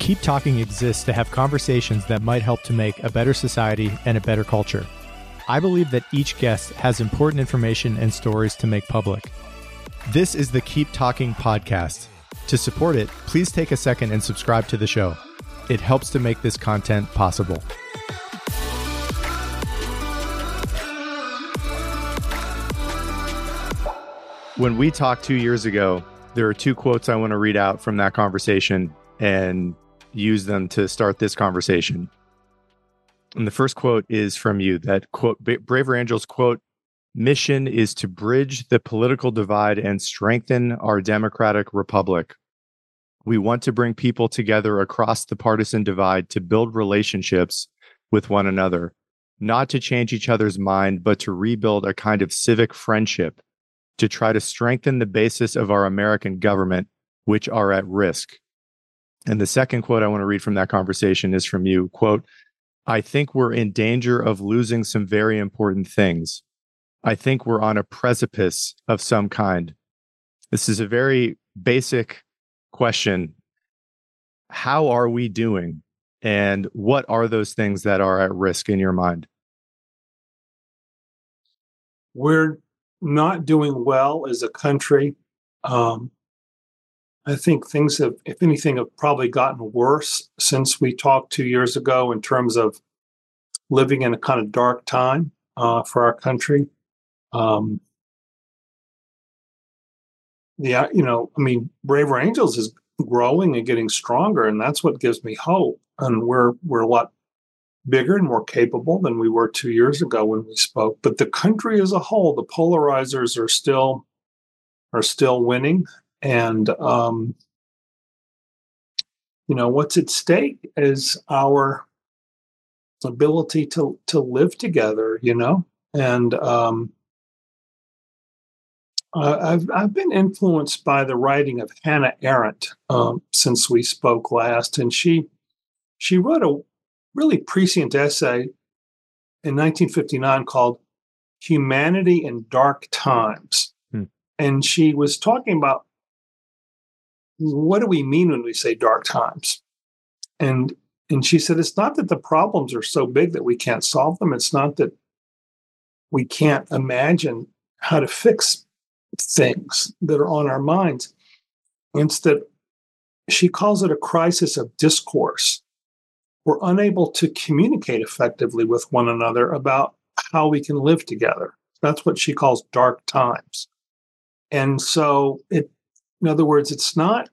Keep Talking exists to have conversations that might help to make a better society and a better culture. I believe that each guest has important information and stories to make public. This is the Keep Talking podcast. To support it, please take a second and subscribe to the show. It helps to make this content possible. When we talked 2 years ago, there are two quotes I want to read out from that conversation and use them to start this conversation. And the first quote is from you, that quote, Braver Angels quote, "Mission is to bridge the political divide and strengthen our democratic republic. We want to bring people together across the partisan divide to build relationships with one another, not to change each other's mind, but to rebuild a kind of civic friendship, to try to strengthen the basis of our American government, which are at risk." And the second quote I want to read from that conversation is from you, quote, "I think we're in danger of losing some very important things. I think we're on a precipice of some kind." This is a very basic question. How are we doing? And what are those things that are at risk in your mind? We're not doing well as a country. I think things have, if anything, have probably gotten worse since we talked 2 years ago in terms of living in a kind of dark time for our country. Braver Angels is growing and getting stronger, and that's what gives me hope. And we're a lot bigger and more capable than we were 2 years ago when we spoke. But the country as a whole, the polarizers are still winning. And, what's at stake is our ability to live together, And I've been influenced by the writing of Hannah Arendt since we spoke last. And she wrote a really prescient essay in 1959 called "Humanity in Dark Times." And she was talking about, what do we mean when we say dark times? And she said, it's not that the problems are so big that we can't solve them. It's not that we can't imagine how to fix things that are on our minds. It's that she calls it a crisis of discourse. We're unable to communicate effectively with one another about how we can live together. That's what she calls dark times. And so in other words, it's not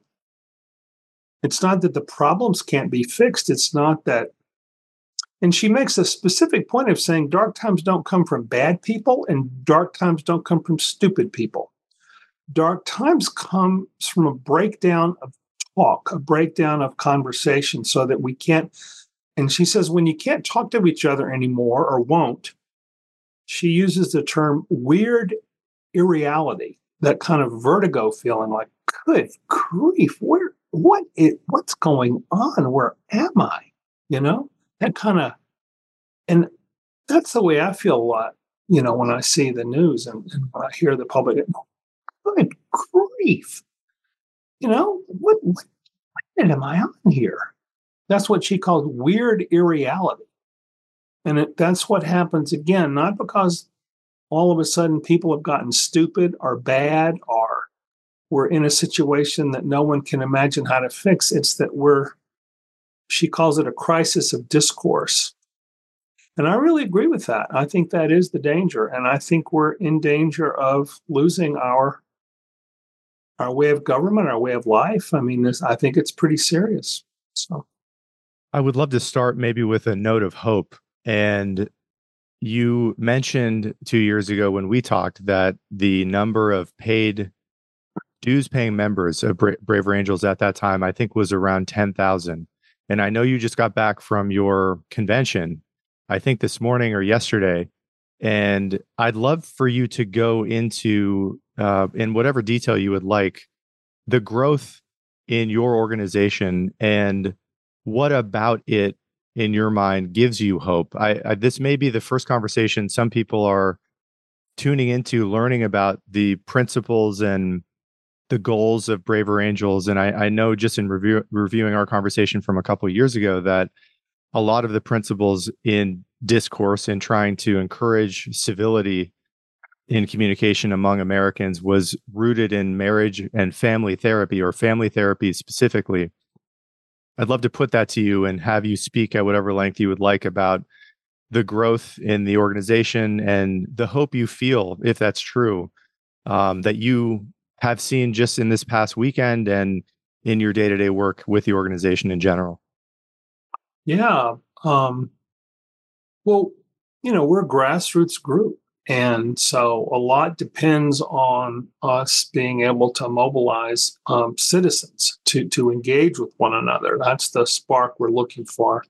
that the problems can't be fixed. It's not that, and she makes a specific point of saying dark times don't come from bad people and dark times don't come from stupid people. Dark times comes from a breakdown of talk, a breakdown of conversation, so that we can't, and she says when you can't talk to each other anymore or won't, she uses the term weird irreality, that kind of vertigo feeling like, good grief, what's going on? Where am I? That kind of, and that's the way I feel a lot, when I see the news and when I hear the public, good grief, what am I on here? That's what she calls weird irreality. And that's what happens again, not because all of a sudden people have gotten stupid or bad or we're in a situation that no one can imagine how to fix. It's that she calls it a crisis of discourse. And I really agree with that. I think that is the danger. And I think we're in danger of losing our way of government, our way of life. I mean, I think it's pretty serious. So I would love to start maybe with a note of hope. And you mentioned 2 years ago when we talked that the number of paid dues-paying members of Braver Angels at that time, I think, was around 10,000. And I know you just got back from your convention, I think this morning or yesterday. And I'd love for you to go into, in whatever detail you would like, the growth in your organization and what about it, in your mind, gives you hope. This may be the first conversation some people are tuning into, learning about the principles and the goals of Braver Angels. And I know just in reviewing our conversation from a couple of years ago that a lot of the principles in discourse and trying to encourage civility in communication among Americans was rooted in marriage and family therapy, or family therapy specifically. I'd love to put that to you and have you speak at whatever length you would like about the growth in the organization and the hope you feel, if that's true, that you have seen just in this past weekend and in your day-to-day work with the organization in general. Yeah. Well, we're a grassroots group. And so a lot depends on us being able to mobilize citizens to engage with one another. That's the spark we're looking for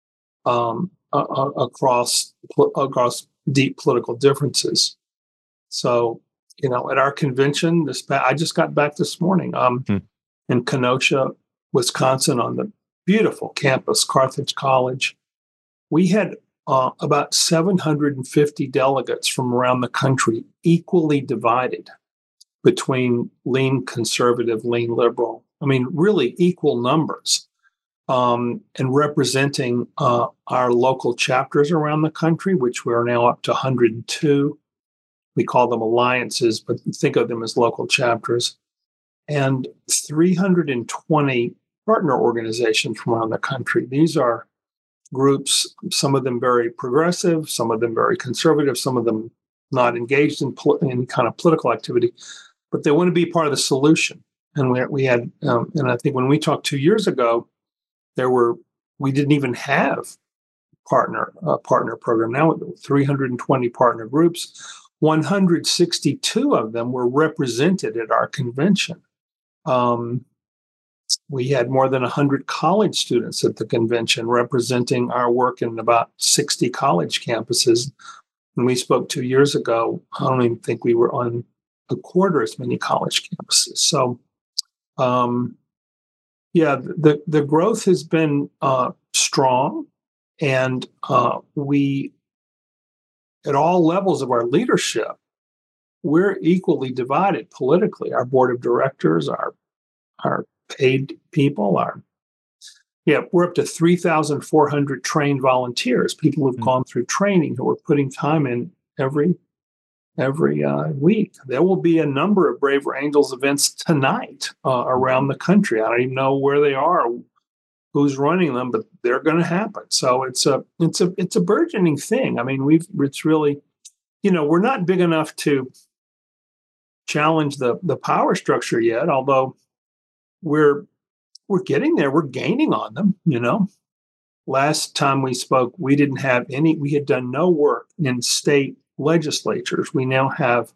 across deep political differences. So, at our convention, I just got back this morning in Kenosha, Wisconsin, on the beautiful campus, Carthage College. We had about 750 delegates from around the country, equally divided between lean conservative, lean liberal. I mean, really equal numbers, and representing our local chapters around the country, which we are now up to 102. We call them alliances, but think of them as local chapters, and 320 partner organizations from around the country. These are groups, some of them very progressive, some of them very conservative, some of them not engaged in any kind of political activity, but they want to be part of the solution. And we had, and I think when we talked 2 years ago, we didn't even have partner program. Now 320 partner groups, 162 of them were represented at our convention. We had more than 100 college students at the convention representing our work in about 60 college campuses. When we spoke 2 years ago, I don't even think we were on a quarter as many college campuses. So, the growth has been strong, and we, at all levels of our leadership, we're equally divided politically. Our board of directors, our paid people we're up to 3,400 trained volunteers, people who've gone through training, who are putting time in every week. There will be a number of Braver Angels events tonight around the country. I don't even know where they are, who's running them, but they're going to happen. So it's a burgeoning thing. I mean, it's really, we're not big enough to challenge the power structure yet, although we're getting there. We're gaining on them. Last time we spoke, we had done no work in state legislatures. We now have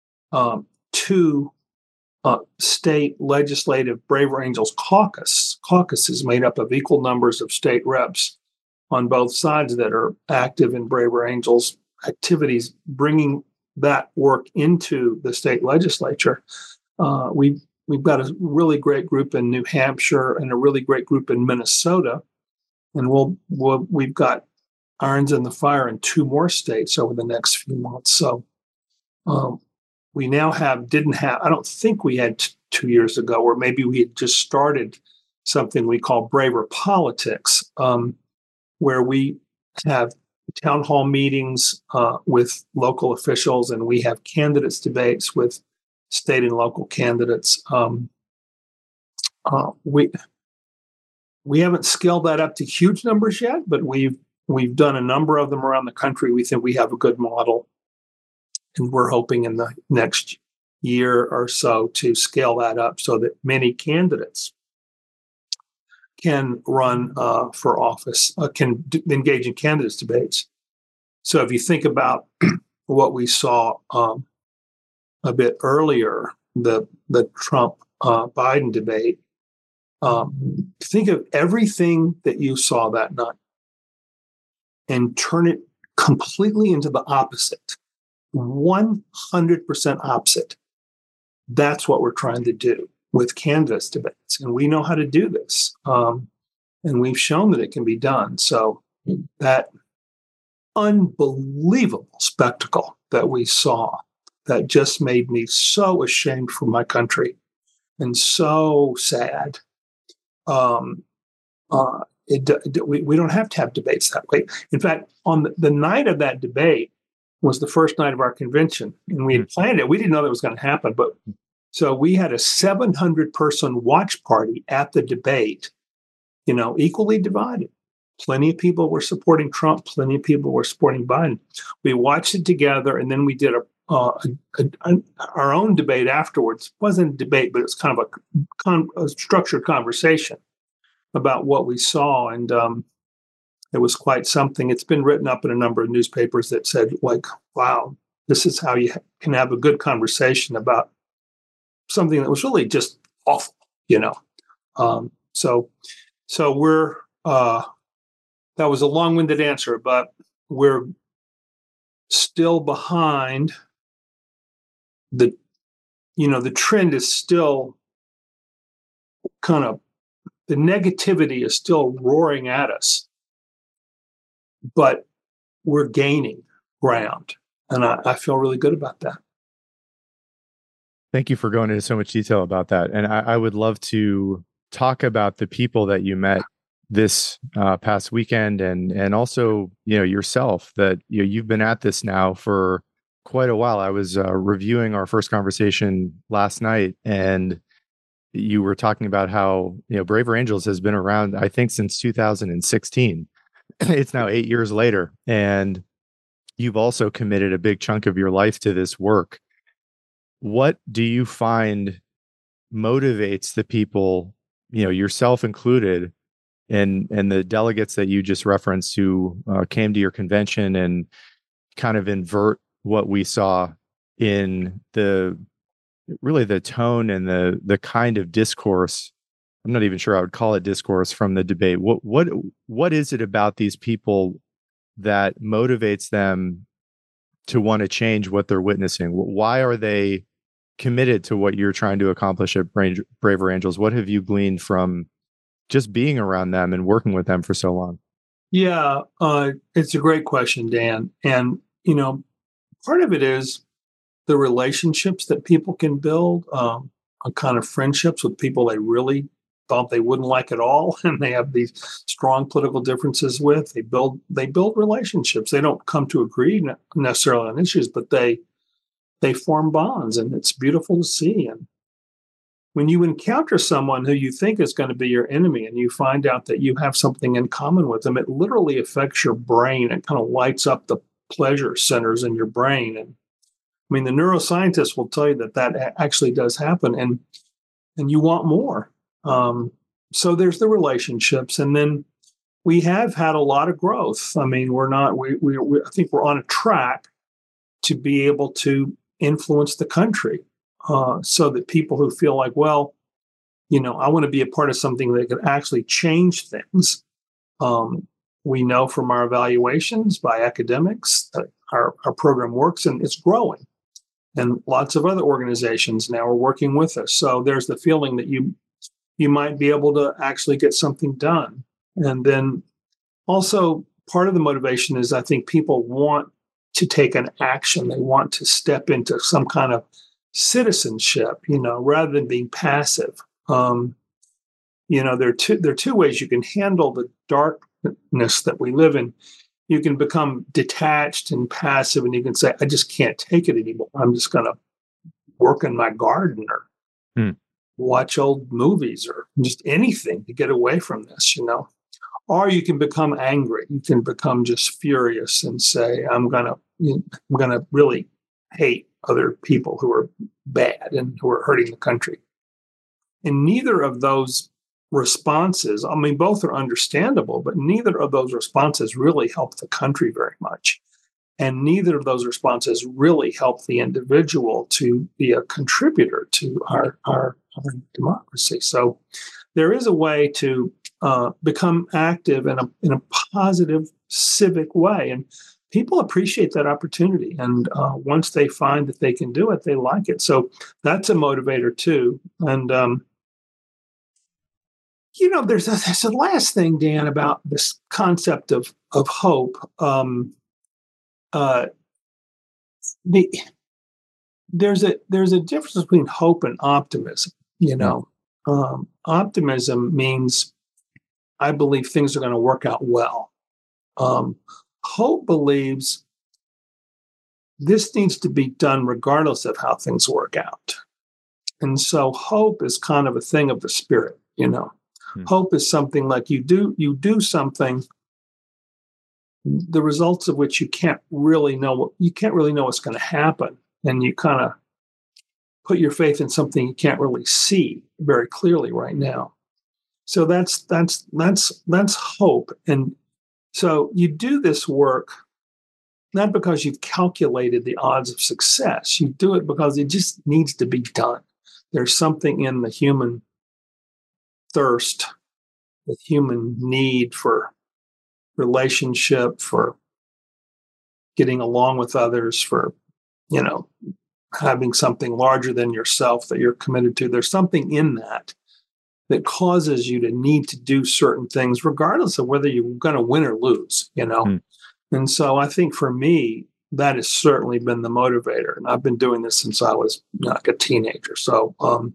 2 state legislative Braver Angels caucuses made up of equal numbers of state reps on both sides that are active in Braver Angels activities, bringing that work into the state legislature. We've got a really great group in New Hampshire and a really great group in Minnesota, and we've got irons in the fire in 2 more states over the next few months. So we now didn't have. I don't think we had 2 years ago, or maybe we had just started something we call Braver Politics, where we have town hall meetings with local officials, and we have candidates debates with state and local candidates. We haven't scaled that up to huge numbers yet, but we've done a number of them around the country. We think we have a good model, and we're hoping in the next year or so to scale that up so that many candidates can run for office, can engage in candidates debates. So if you think about what we saw a bit earlier, the Trump Biden debate, think of everything that you saw that night and turn it completely into the opposite, 100% opposite. That's what we're trying to do with candidates debates. And we know how to do this. And we've shown that it can be done. So that unbelievable spectacle that we saw, that just made me so ashamed for my country. and so sad. Um, we don't have to have debates that way. In fact, on the night of that debate was the first night of our convention, and we had planned it. We didn't know that was going to happen, but so we had a 700-person watch party at the debate, equally divided. Plenty of people were supporting Trump. Plenty of people were supporting Biden. We watched it together, and then we did our own debate afterwards. It wasn't a debate, but it's kind of a structured conversation about what we saw, and it was quite something. It's been written up in a number of newspapers that said, like, wow, this is how you can have a good conversation about something that was really just awful, So we're that was a long-winded answer, but we're still behind the trend is still kind of, the negativity is still roaring at us, but we're gaining ground. And I feel really good about that. Thank you for going into so much detail about that. And I would love to talk about the people that you met this past weekend, and also, yourself, that you've been at this now for quite a while. I was reviewing our first conversation last night, and you were talking about how, Braver Angels has been around, I think, since 2016. It's now 8 years later, and you've also committed a big chunk of your life to this work. What do you find motivates the people, yourself included, and the delegates that you just referenced who came to your convention and kind of invert what we saw in the tone and the kind of discourse? I'm not even sure I would call it discourse from the debate. What is it about these people that motivates them to want to change what they're witnessing? Why are they committed to what you're trying to accomplish at Braver Angels? What have you gleaned from just being around them and working with them for so long? Yeah, it's a great question, Dan. And, part of it is the relationships that people can build, kind of friendships with people they really thought they wouldn't like at all, and they have these strong political differences with. They build relationships. They don't come to agree necessarily on issues, but they form bonds, and it's beautiful to see. And when you encounter someone who you think is going to be your enemy and you find out that you have something in common with them, it literally affects your brain. It kind of lights up the pleasure centers in your brain. And I mean, the neuroscientists will tell you that actually does happen, and you want more. So there's the relationships, and then we have had a lot of growth. I mean, I think we're on a track to be able to influence the country, so that people who feel like, well, I want to be a part of something that could actually change things. We know from our evaluations by academics that our program works and it's growing. And lots of other organizations now are working with us. So there's the feeling that you might be able to actually get something done. And then also part of the motivation is, I think people want to take an action. They want to step into some kind of citizenship, rather than being passive. There are two ways you can handle the darkness that we live in. You can become detached and passive, and you can say, I just can't take it anymore. I'm just going to work in my garden or watch old movies or just anything to get away from this, Or you can become angry. You can become just furious and say, I'm going to really hate other people who are bad and who are hurting the country. And neither of those responses, I mean, both are understandable, but neither of those responses really help the country very much. And neither of those responses really help the individual to be a contributor to our democracy. So there is a way to become active in a positive civic way. And people appreciate that opportunity. And once they find that they can do it, they like it. So that's a motivator too. And, there's a last thing, Dan, about this concept of hope. There's a difference between hope and optimism. You know, optimism means I believe things are going to work out well. Hope believes this needs to be done regardless of how things work out. And so hope is kind of a thing of the spirit, you know. Hope is something like you do something, the results of which you can't really know what's going to happen. And you kind of put your faith in something you can't really see very clearly right now. So that's hope. And so you do this work not because you've calculated the odds of success. You do it because it just needs to be done. There's something in the human thirst, the human need for relationship, for getting along with others, for, you know, having something larger than yourself that you're committed to. There's something in that causes you to need to do certain things, regardless of whether you're going to win or lose, you know? And so I think for me, that has certainly been the motivator. And I've been doing this since I was like a teenager. So,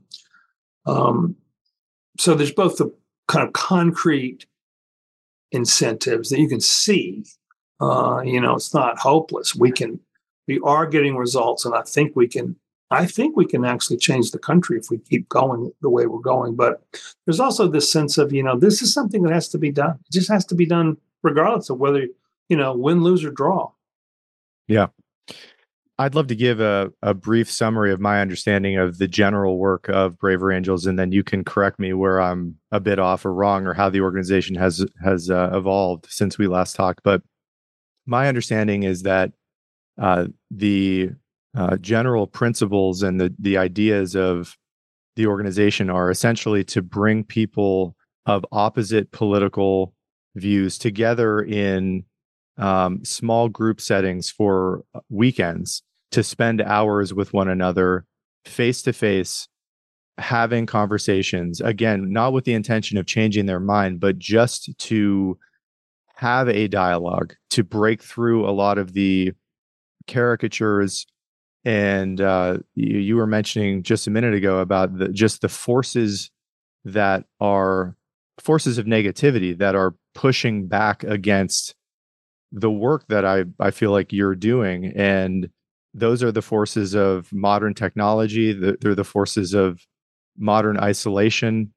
so there's both the kind of concrete incentives that you can see. You know, it's not hopeless. We are getting results, and I think we can actually change the country if we keep going the way we're going. But there's also this sense of, you know, this is something that has to be done. It just has to be done regardless of whether, you know, win, lose, or draw. Yeah. I'd love to give a brief summary of my understanding of the general work of Braver Angels, and then you can correct me where I'm a bit off or wrong, or how the organization has evolved since we last talked. But my understanding is that the general principles and the ideas of the organization are essentially to bring people of opposite political views together in small group settings for weekends to spend hours with one another, face to face, having conversations. Again, not with the intention of changing their mind, but just to have a dialogue, to break through a lot of the caricatures. And you were mentioning just a minute ago about the forces that are forces of negativity that are pushing back against the work that I feel like you're doing. And those are the forces of modern technology. They're the forces of modern isolation,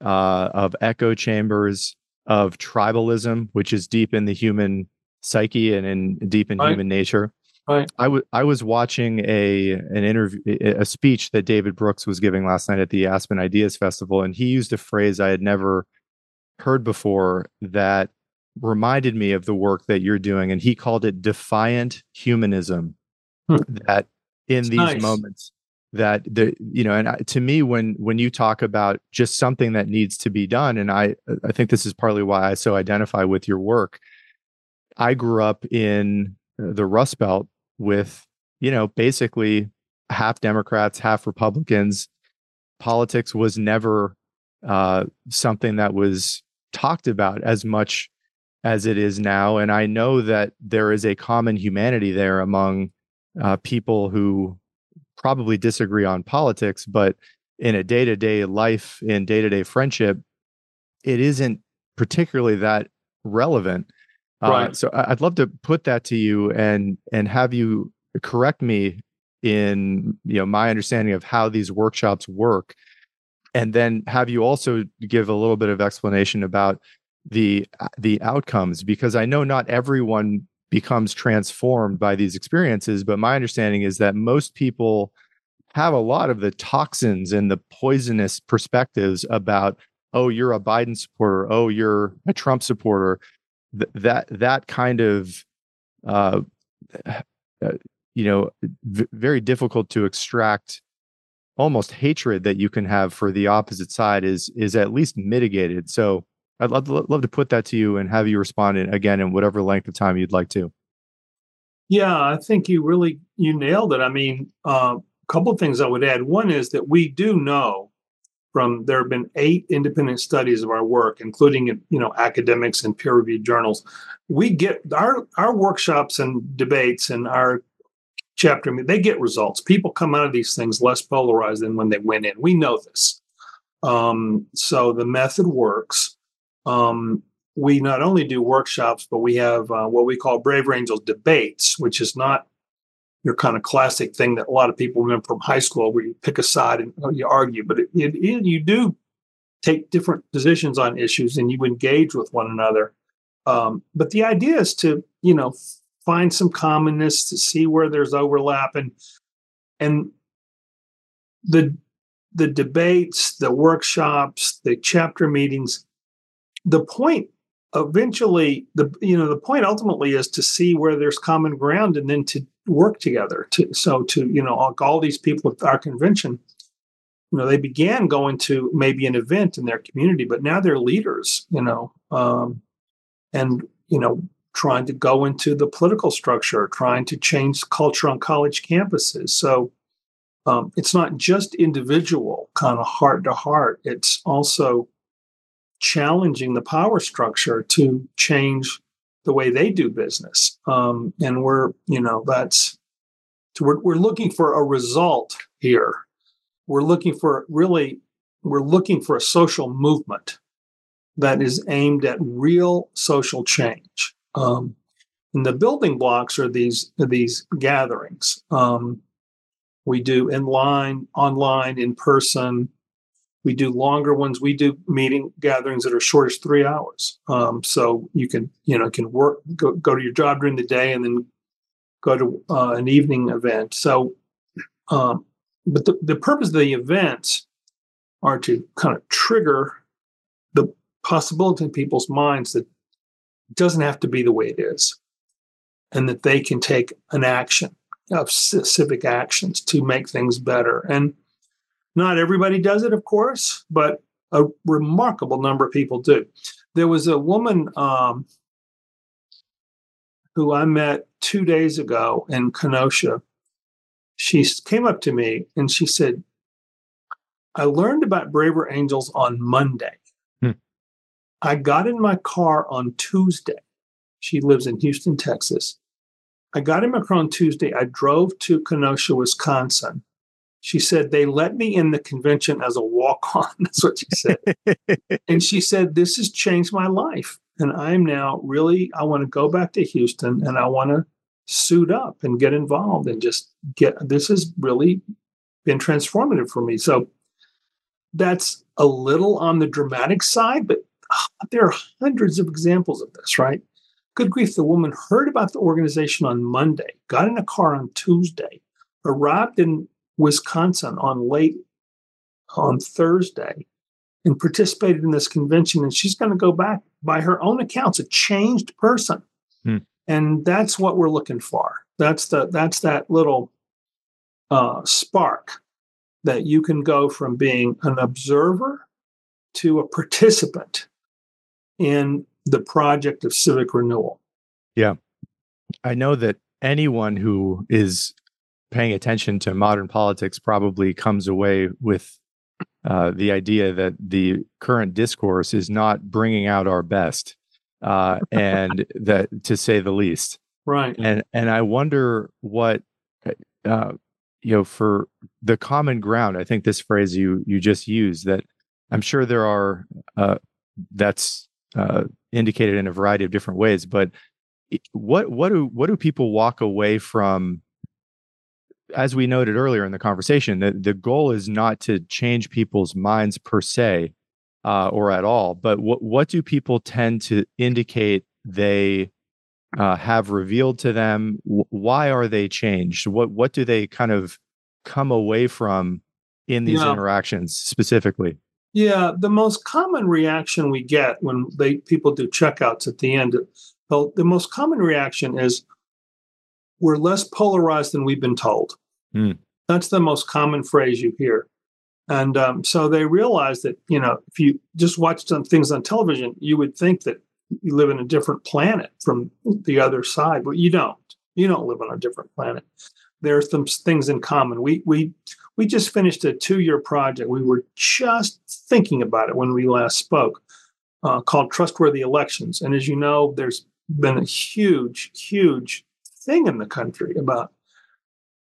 of echo chambers, of tribalism, which is deep in the human psyche and deep in human nature. Right. I was watching an interview, a speech that David Brooks was giving last night at the Aspen Ideas Festival, and he used a phrase I had never heard before that reminded me of the work that you're doing, and he called it defiant humanism. That in these moments, that to me, when you talk about just something that needs to be done, and I think this is partly why I so identify with your work. I grew up in the Rust Belt with, basically half Democrats, half Republicans. Politics was never something that was talked about as much as it is now. And I know that there is a common humanity there among people who probably disagree on politics, but in a day-to-day life, in day-to-day friendship, it isn't particularly that relevant. Right. So I'd love to put that to you and have you correct me in my understanding of how these workshops work, and then have you also give a little bit of explanation about the outcomes, because I know not everyone becomes transformed by these experiences, but my understanding is that most people have a lot of the toxins and the poisonous perspectives about, oh, you're a Biden supporter, oh, you're a Trump supporter. That kind of very difficult to extract, almost hatred that you can have for the opposite side is at least mitigated. So I'd love to put that to you and have you respond again in whatever length of time you'd like to. Yeah, I think you nailed it. I mean, a couple of things I would add. One is that we do know there have been 8 independent studies of our work, including, academics and peer-reviewed journals. We get our workshops and debates and our chapter, they get results. People come out of these things less polarized than when they went in. We know this. So the method works. We not only do workshops, but we have what we call Braver Angels debates, which is not your kind of classic thing that a lot of people remember from high school, where you pick a side and you argue. But you do take different positions on issues and you engage with one another. But the idea is to, find some commonness, to see where there's overlap, and the debates, the workshops, the chapter meetings. The point eventually, the point ultimately is to see where there's common ground and then to work together. All these people at our convention, they began going to maybe an event in their community, but now they're leaders, and trying to go into the political structure, trying to change culture on college campuses. So it's not just individual kind of heart to heart. It's also challenging the power structure to change the way they do business. And we're looking for a result here. We're looking for a social movement that is aimed at real social change. And the building blocks are these gatherings. We do online, in person. We do longer ones. We do meeting gatherings that are short as 3 hours. So you can work, go to your job during the day and then go to an evening event. So, but the purpose of the events are to kind of trigger the possibility in people's minds that it doesn't have to be the way it is, and that they can take an action of civic actions to make things better. And not everybody does it, of course, but a remarkable number of people do. There was a woman who I met 2 days ago in Kenosha. She came up to me and she said, I learned about Braver Angels on Monday. I got in my car on Tuesday. She lives in Houston, Texas. I got in my car on Tuesday. I drove to Kenosha, Wisconsin. She said, they let me in the convention as a walk-on. That's what she said. And she said, this has changed my life. And I'm now I want to go back to Houston and I want to suit up and get involved and this has really been transformative for me. So that's a little on the dramatic side, but there are hundreds of examples of this, right? Good grief, the woman heard about the organization on Monday, got in a car on Tuesday, arrived in Wisconsin on Thursday, and participated in this convention. And she's going to go back, by her own accounts, a changed person. And that's what we're looking for. That's that little spark that you can go from being an observer to a participant in the project of civic renewal. Yeah. I know that anyone who is paying attention to modern politics probably comes away with the idea that the current discourse is not bringing out our best, and that, to say the least. Right. And I wonder what, for the common ground, I think this phrase you just used, that I'm sure there are, that's indicated in a variety of different ways, but what do people walk away from? As we noted earlier in the conversation, that the goal is not to change people's minds per se, or at all, but what do people tend to indicate they have revealed to them? Why are they changed? What do they kind of come away from in these interactions specifically? Yeah, the most common reaction we get when people do checkouts at the end, the most common reaction is, we're less polarized than we've been told. That's the most common phrase you hear. And so they realize that, if you just watch some things on television, you would think that you live in a different planet from the other side, but you don't. You don't live on a different planet. There are some things in common. We just finished a 2-year project. We were just thinking about it when we last spoke, called Trustworthy Elections. And as you know, there's been a huge, huge thing in the country about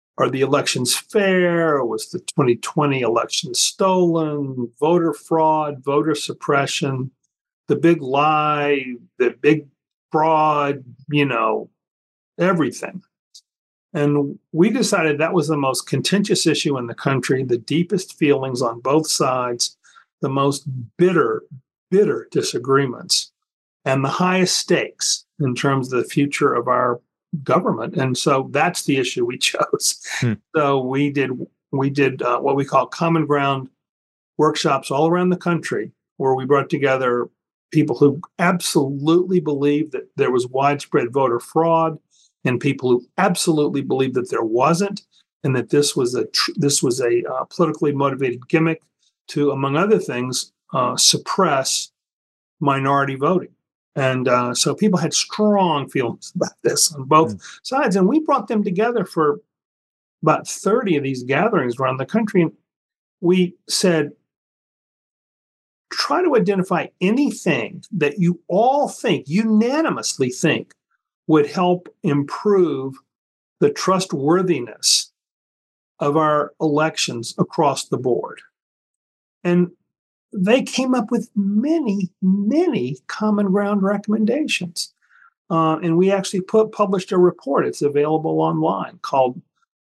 are the elections fair? Or was the 2020 election stolen? Voter fraud, voter suppression, the big lie, the big fraud, everything. And we decided that was the most contentious issue in the country, the deepest feelings on both sides, the most bitter disagreements, and the highest stakes in terms of the future of our government. And so that's the issue we chose. So we did what we call common ground workshops all around the country, where we brought together people who absolutely believed that there was widespread voter fraud, and people who absolutely believed that there wasn't, and that this was a politically motivated gimmick to, among other things, suppress minority voting. And so people had strong feelings about this on both sides. And we brought them together for about 30 of these gatherings around the country. And we said, try to identify anything that you all unanimously think, would help improve the trustworthiness of our elections across the board. And they came up with many, many common ground recommendations. And we actually published a report. It's available online called,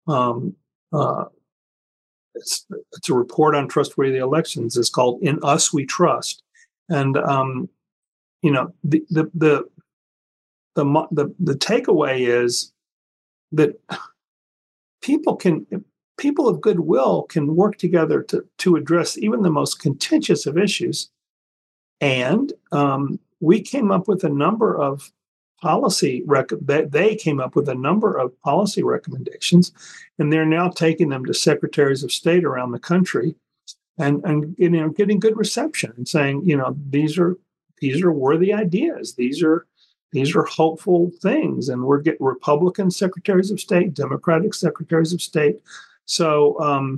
it's a report on trustworthy elections. It's called In Us We Trust. And, the takeaway is that people of goodwill can work together to address even the most contentious of issues. And we came up with a number of they came up with a number of policy recommendations, and they're now taking them to secretaries of state around the country, and getting good reception and saying, these are worthy ideas. These are hopeful things, and we're getting Republican secretaries of state, Democratic secretaries of state. So,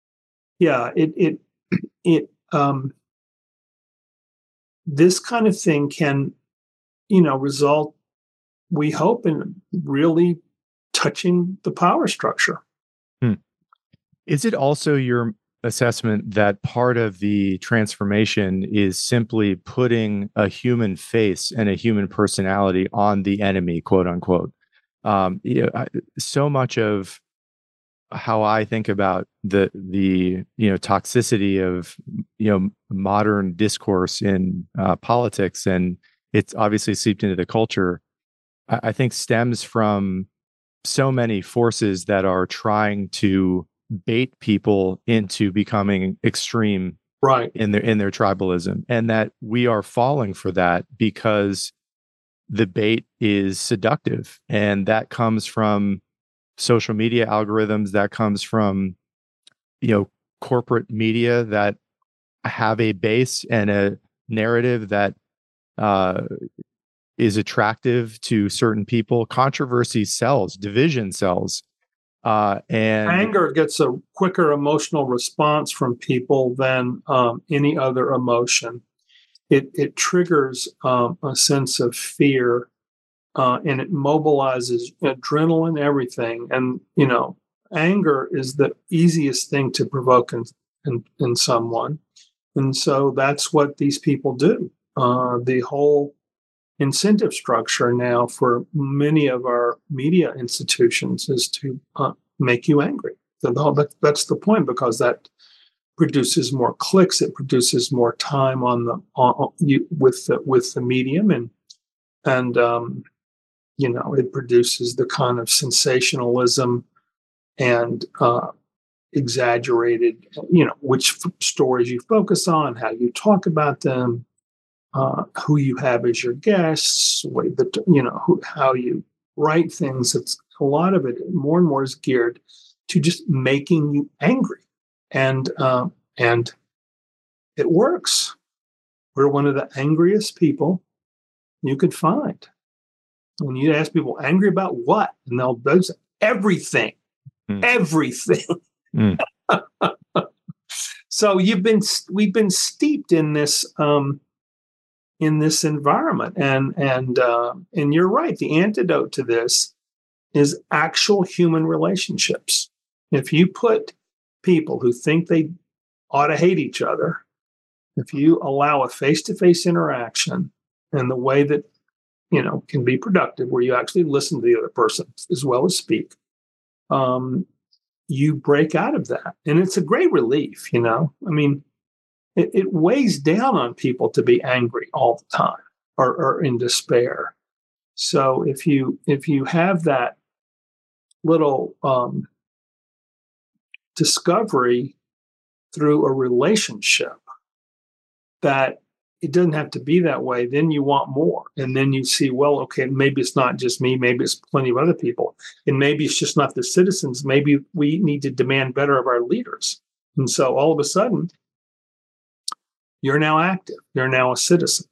this kind of thing can, result, we hope, in really touching the power structure. Is it also your assessment that part of the transformation is simply putting a human face and a human personality on the enemy, quote unquote? So much of how I think about the toxicity of modern discourse in politics, and it's obviously seeped into the culture, I think stems from so many forces that are trying to bait people into becoming extreme in their tribalism, and that we are falling for that because the bait is seductive, and that comes from social media algorithms, that comes from corporate media that have a base and a narrative that is attractive to certain people. Controversy sells, division sells. And anger gets a quicker emotional response from people than any other emotion. It triggers a sense of fear, and it mobilizes adrenaline, everything. And anger is the easiest thing to provoke in someone, and so that's what these people do. The whole incentive structure now for many of our media institutions is to make you angry. That's the point, because that produces more clicks. It produces more time with the medium, and it produces the kind of sensationalism and exaggerated, which stories you focus on, how you talk about them, who you have as your guests, how you write things. It's a lot of it. More and more is geared to just making you angry, and it works. We're one of the angriest people you could find. When you ask people, angry about what, and they'll say everything, everything. So we've been steeped in this environment, and you're right. The antidote to this is actual human relationships. If you put people who think they ought to hate each other, if you allow a face-to-face interaction in the way that, can be productive, where you actually listen to the other person as well as speak, you break out of that. And it's a great relief, I mean, it weighs down on people to be angry all the time or in despair. So if you have that little discovery through a relationship that it doesn't have to be that way, then you want more. And then you see, well, okay, maybe it's not just me, maybe it's plenty of other people. And maybe it's just not the citizens. Maybe we need to demand better of our leaders. And so all of a sudden, you're now active. You're now a citizen.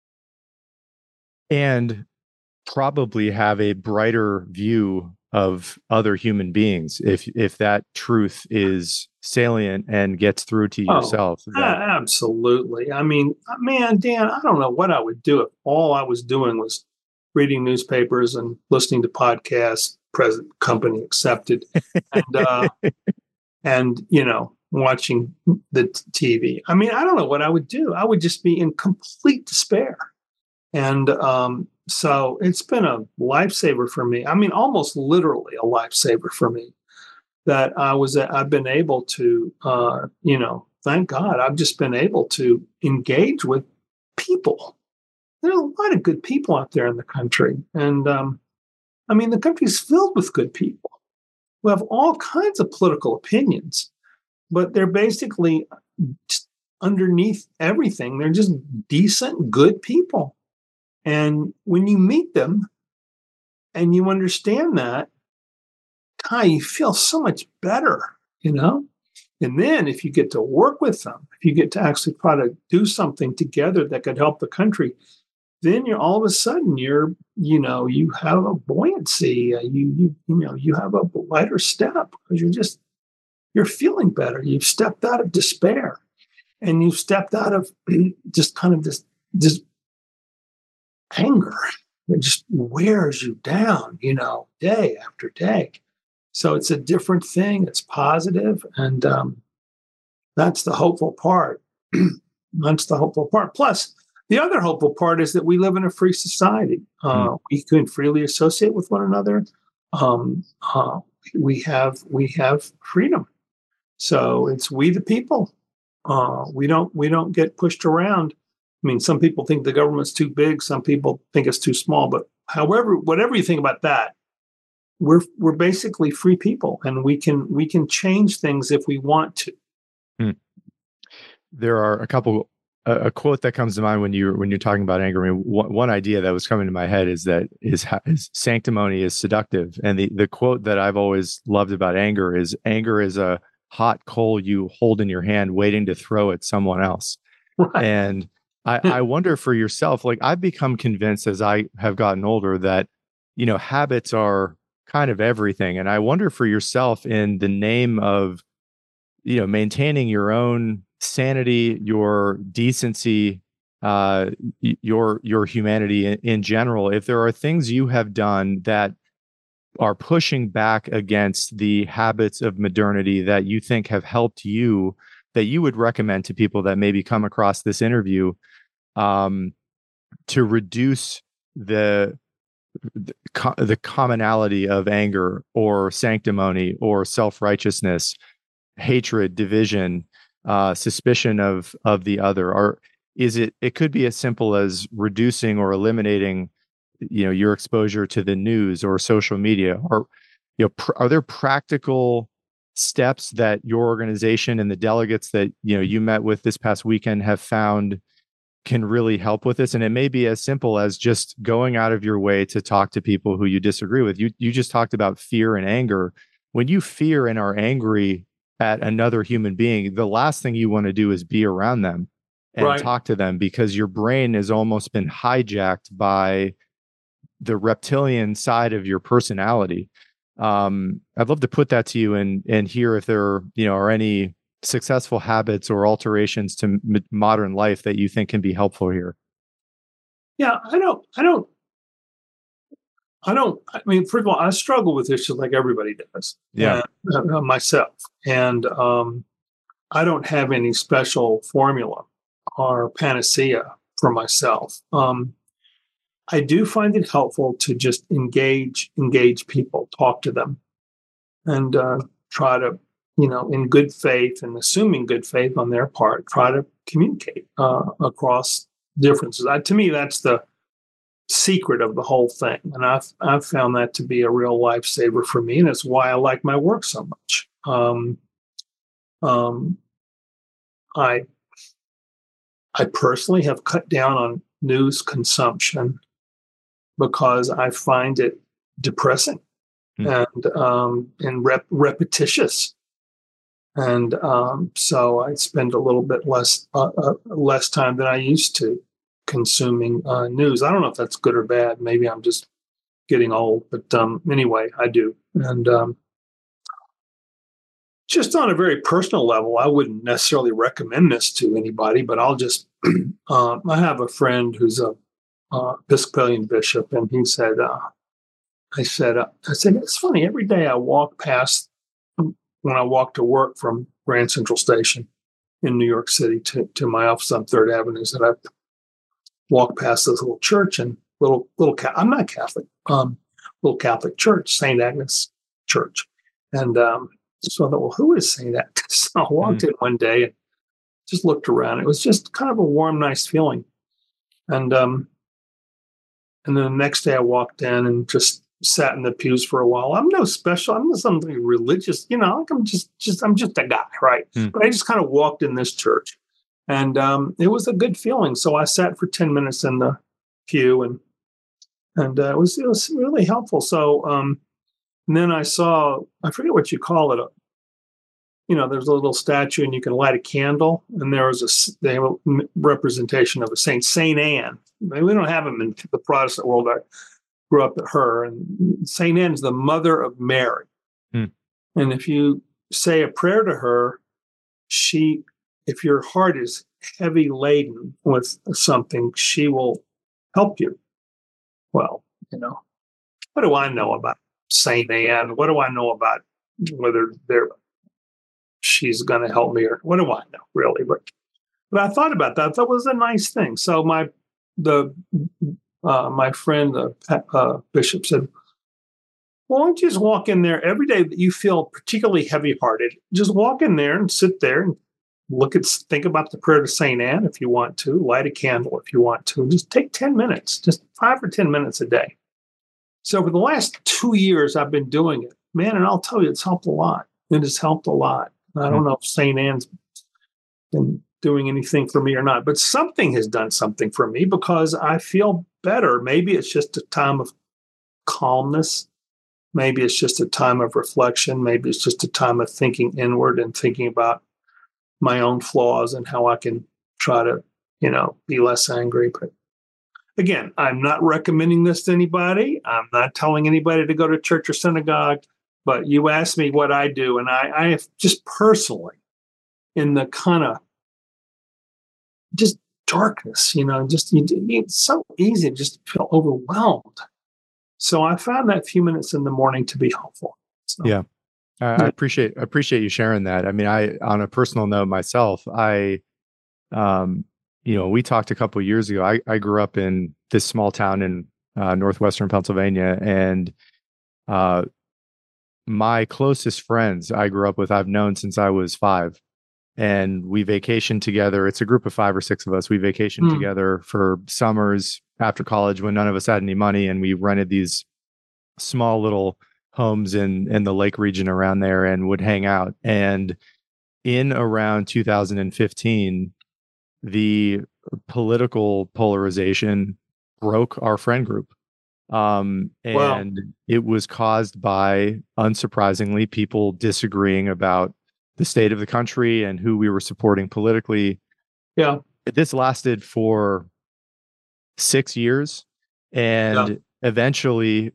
And probably have a brighter view of other human beings if that truth is salient and gets through to yourself. Absolutely. I mean, man, Dan, I don't know what I would do if all I was doing was reading newspapers and listening to podcasts, present company accepted, and watching the TV. I mean, I don't know what I would do. I would just be in complete despair. And so it's been a lifesaver for me. I mean, almost literally a lifesaver for me that I've been able to, thank God, I've just been able to engage with people. There are a lot of good people out there in the country. And I mean, the country's filled with good people who have all kinds of political opinions, but they're basically underneath everything. They're just decent, good people. And when you meet them and you understand that, you feel so much better, And then if you get to work with them, if you get to actually try to do something together that could help the country, then you're all of a sudden you have a buoyancy, you have a lighter step because you're feeling better. You've stepped out of despair, and you've stepped out of just kind of this anger that just wears you down, day after day. So it's a different thing. It's positive, and that's the hopeful part. That's the hopeful part. Plus, the other hopeful part is that we live in a free society. We can freely associate with one another. We have freedom. So it's we the people. We don't get pushed around. I mean, some people think the government's too big. Some people think it's too small. But whatever you think about that, we're basically free people, and we can change things if we want to. There are a quote that comes to mind when you're talking about anger. I mean, one idea that was coming to my head is that is sanctimony is seductive, and the quote that I've always loved about anger is a hot coal you hold in your hand, waiting to throw at someone else. Right. And I wonder for yourself, like I've become convinced as I have gotten older that, habits are kind of everything. And I wonder for yourself, in the name of, maintaining your own sanity, your decency, your humanity in general, if there are things you have done that are pushing back against the habits of modernity that you think have helped you, that you would recommend to people that maybe come across this interview, to reduce the commonality of anger or sanctimony or self-righteousness, hatred, division, suspicion of the other? Or it could be as simple as reducing or eliminating, your exposure to the news or social media, or, are there practical steps that your organization and the delegates that, you met with this past weekend have found can really help with this? And it may be as simple as just going out of your way to talk to people who you disagree with. You just talked about fear and anger. When you fear and are angry at another human being, the last thing you want to do is be around them and talk to them, because your brain has almost been hijacked by the reptilian side of your personality. I'd love to put that to you and hear if there are any successful habits or alterations to modern life that you think can be helpful here. Yeah, I don't. I mean, first of all, I struggle with this just like everybody does. Yeah. And, myself, and I don't have any special formula or panacea for myself. I do find it helpful to just engage people, talk to them, and try to, in good faith and assuming good faith on their part, try to communicate across differences. To me, that's the secret of the whole thing, and I've found that to be a real lifesaver for me, and it's why I like my work so much. Um, I personally have cut down on news consumption because I find it depressing and repetitious, and so I spend a little bit less time than I used to consuming news. I don't know if that's good or bad. Maybe I'm just getting old, but anyway, I do. And just on a very personal level, I wouldn't necessarily recommend this to anybody, but I'll just, I have a friend who's a Episcopalian bishop, and he said, I said, it's funny, every day I walk past, when I walk to work from Grand Central Station in New York City to my office on 3rd Avenue, that I walk past this little church and I'm not Catholic, little Catholic church, St. Agnes Church. And so I thought, well, who is St. Agnes? So I walked in one day and just looked around. It was just kind of a warm, nice feeling. And then the next day I walked in and just sat in the pews for a while. I'm no special. I'm not something religious, like I'm just a guy, right? But I just kind of walked in this church, and it was a good feeling. So I sat for 10 minutes in the pew, and it was really helpful. So and then I saw, I forget what you call it. There's a little statue, and you can light a candle, and they have a representation of a saint, Saint Anne. We don't have them in the Protestant world. I grew up at her, and Saint Anne is the mother of Mary. And if you say a prayer to her, if your heart is heavy laden with something, she will help you. Well, what do I know about Saint Anne? What do I know about whether she's going to help me, or what do I know, really? But I thought about that. That was a nice thing. So my friend, the bishop, said, well, why don't you just walk in there every day that you feel particularly heavy-hearted? Just walk in there and sit there and think about the prayer to St. Anne if you want to, light a candle if you want to. Just take 10 minutes, just 5 or 10 minutes a day. So for the last 2 years, I've been doing it. Man, and I'll tell you, it's helped a lot. It has helped a lot. I don't know if St. Anne's been doing anything for me or not, but something has done something for me because I feel better. Maybe it's just a time of calmness. Maybe it's just a time of reflection. Maybe it's just a time of thinking inward and thinking about my own flaws and how I can try to, be less angry. But again, I'm not recommending this to anybody. I'm not telling anybody to go to church or synagogue, but you asked me what I do. And I have just personally, in the kind of just darkness, it's so easy to just feel overwhelmed. So I found that few minutes in the morning to be helpful. So, yeah. I appreciate you sharing that. I mean, on a personal note myself, we talked a couple of years ago. I grew up in this small town in northwestern Pennsylvania, and my closest friends I grew up with, I've known since I was 5, and we vacationed together. It's a group of 5 or 6 of us. We vacationed together for summers after college when none of us had any money, and we rented these small little homes in the lake region around there and would hang out. And in around 2015, the political polarization broke our friend group. And it was caused by, unsurprisingly, people disagreeing about the state of the country and who we were supporting politically. Yeah. This lasted for 6 years. And eventually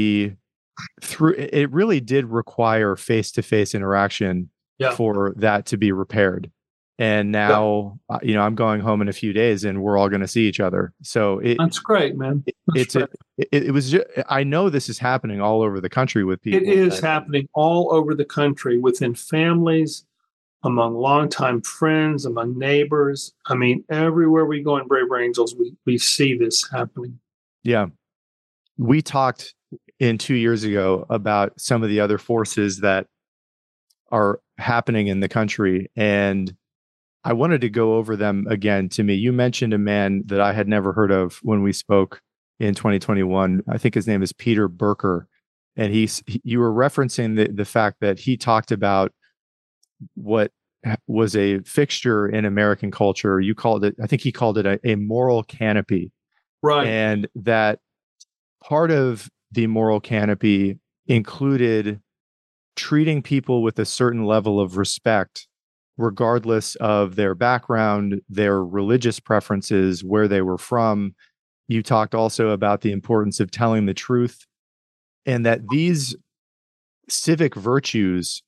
it really did require face-to-face interaction for that to be repaired. And Yeah. now, I'm going home in a few days, and we're all going to see each other. So That's great, man. That's it's great. it was just, I know this is happening all over the country with It people is that, happening all over the country within families, among longtime friends, among neighbors. I mean, everywhere we go in Brave Angels, we see this happening. yeah, we talked in 2 years ago about some of the other forces that are happening in the country. And I wanted to go over them again. To me, you mentioned a man that I had never heard of when we spoke in 2021. I think his name is Peter Berker. And you were referencing the fact that he talked about what was a fixture in American culture. You called it, I think he called it a moral canopy. Right. And that part of the moral canopy included treating people with a certain level of respect, regardless of their background, their religious preferences, where they were from. You talked also about the importance of telling the truth, and that these civic virtues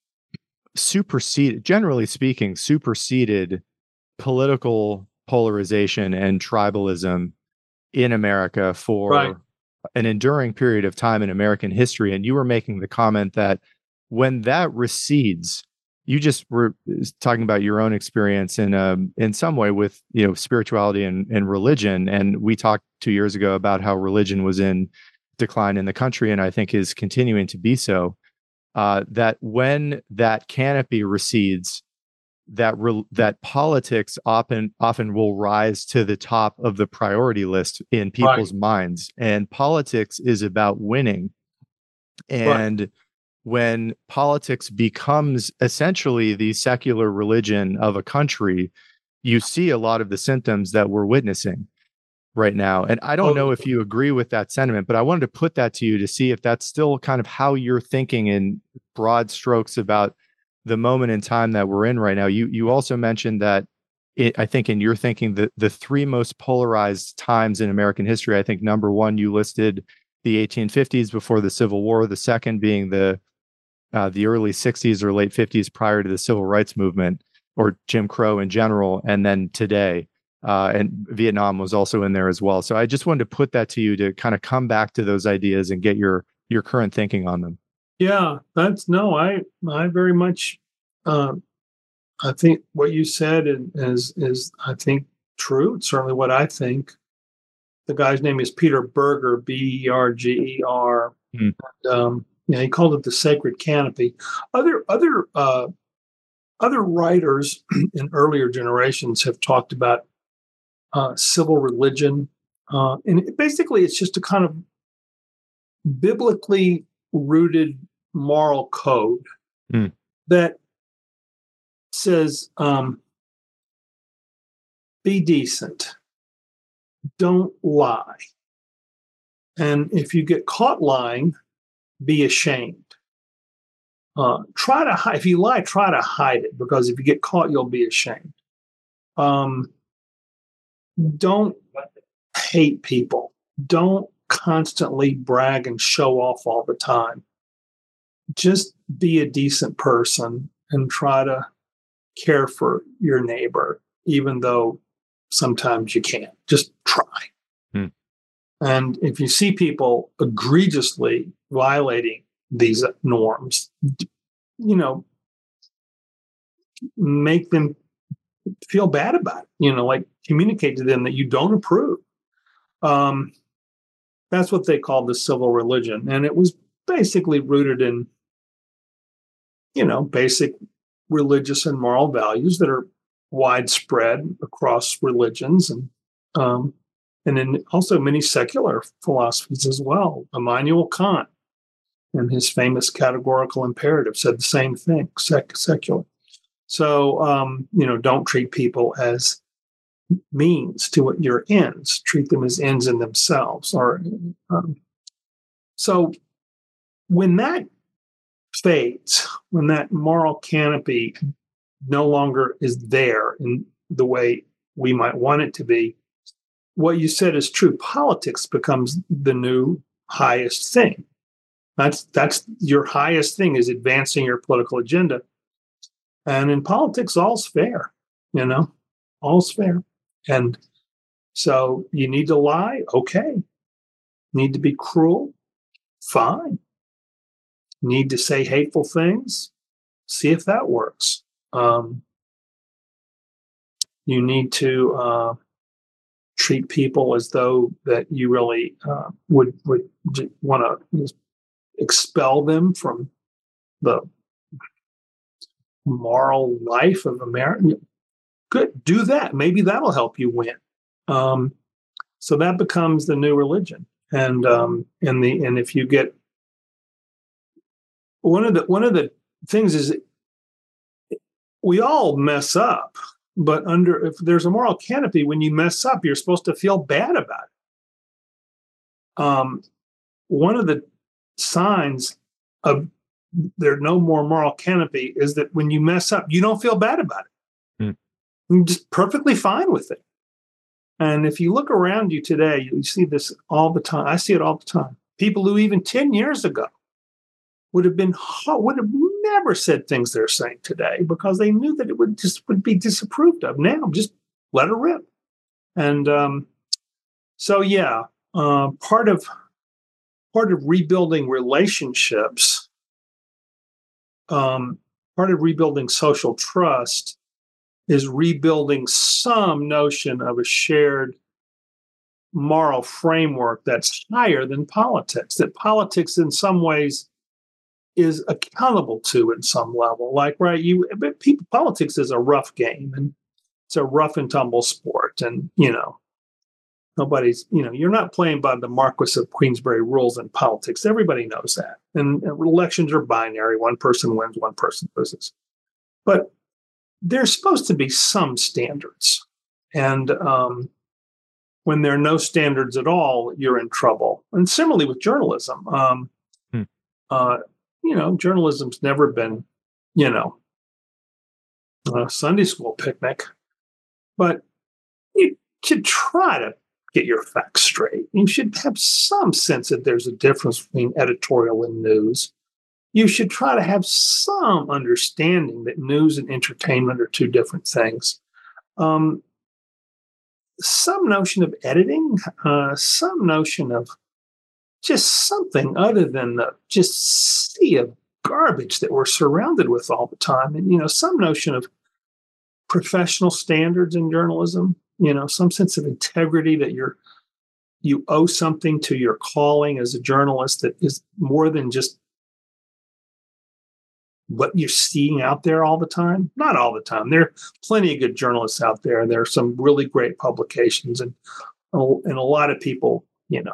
generally speaking, superseded political polarization and tribalism in America Right. for an enduring period of time in American history. And you were making the comment that when that recedes, you just were talking about your own experience in some way with spirituality and religion. And we talked 2 years ago about how religion was in decline in the country, and I think is continuing to be so. That when that canopy recedes, that politics often will rise to the top of the priority list in Right. people's minds, and politics is about winning. Right. And when politics becomes essentially the secular religion of a country, you see a lot of the symptoms that we're witnessing right now. And I don't know Oh, if you agree with that sentiment, but I wanted to put that to you to see if that's still kind of how you're thinking in broad strokes about the moment in time that we're in right now. You also mentioned that I think in your thinking, the three most polarized times in American history, I think number one, you listed the 1850s before the Civil War, the second being the early 60s or late 50s prior to the civil rights movement or Jim Crow in general, and then today. And Vietnam was also in there as well. So I just wanted to put that to you to kind of come back to those ideas and get your current thinking on them. yeah. That's no. I very much. I think what you said is I think true. It's certainly what I think. The guy's name is Peter Berger, Berger. Mm. He called it the sacred canopy. Other writers in earlier generations have talked about civil religion, basically it's just a kind of biblically rooted moral code Mm. that says, be decent, don't lie, and if you get caught lying, be ashamed. Try to hide. If you lie, try to hide it, because if you get caught, you'll be ashamed. Um, don't hate people. Don't constantly brag and show off all the time. Just be a decent person and try to care for your neighbor, even though sometimes you can't. Just try. Mm. And if you see people egregiously violating these norms, make them feel bad about it. Like communicate to them that you don't approve. That's what they called the civil religion. And it was basically rooted in, basic religious and moral values that are widespread across religions and in also many secular philosophies as well. Immanuel Kant, in his famous categorical imperative, said the same thing, secular. So, don't treat people as means to your ends. Treat them as ends in themselves. So when that fades, when that moral canopy no longer is there in the way we might want it to be, what you said is true. Politics becomes the new highest thing. That's your highest thing, is advancing your political agenda. And in politics, all's fair. You know, all's fair. And so you need to lie? Okay. Need to be cruel? Fine. Need to say hateful things? See if that works. You need to treat people as though that you really would want to expel them from the moral life of America. Good, do that. Maybe that'll help you win. So that becomes the new religion. And if you get one of the things is we all mess up, but if there's a moral canopy, when you mess up, you're supposed to feel bad about it. One of the signs of there's no more moral canopy is that when you mess up, you don't feel bad about it. You're just perfectly fine with it. And if you look around you today, you see this all the time. I see it all the time. People who even 10 years ago would have never said things they're saying today because they knew that it would be disapproved of. Now, just let it rip. And part of rebuilding relationships, part of rebuilding social trust is rebuilding some notion of a shared moral framework that's higher than politics, that politics in some ways is accountable to in some level. Like, right, politics is a rough game and it's a rough and tumble sport. And, you're not playing by the Marquis of Queensberry rules in politics. Everybody knows that. And elections are binary. One person wins, one person loses. But there's supposed to be some standards. And when there are no standards at all, you're in trouble. And similarly with journalism, journalism's never been, a Sunday school picnic, but you should try to get your facts straight. You should have some sense that there's a difference between editorial and news. You should try to have some understanding that news and entertainment are two different things. Some notion of editing, some notion of just something other than the just sea of garbage that we're surrounded with all the time. And, some notion of professional standards in journalism, some sense of integrity that you owe something to your calling as a journalist that is more than just what you're seeing out there all the time. Not all the time. There are plenty of good journalists out there. There are some really great publications, and a lot of people,